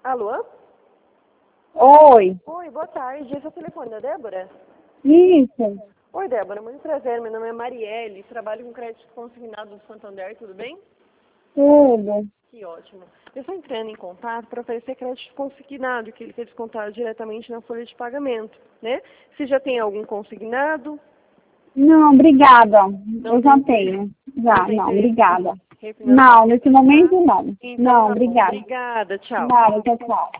Alô? Oi. Oi, boa tarde. Esse é o telefone da Débora? Isso. Oi, Débora. Muito prazer. Meu nome é Marielle. Trabalho com crédito consignado do Santander. Tudo bem? Tudo. Que ótimo. Eu estou entrando em contato para oferecer crédito consignado, que ele quer descontar diretamente na folha de pagamento, né? Se já tem algum consignado? Não, obrigada. Não Eu tem já interesse. tenho. Não Já, tem não, interesse obrigada. em refinanciar? Não, nesse momento não. Então Não, tá bom. obrigada. Obrigada. Tchau. Nada, tchau, tchau.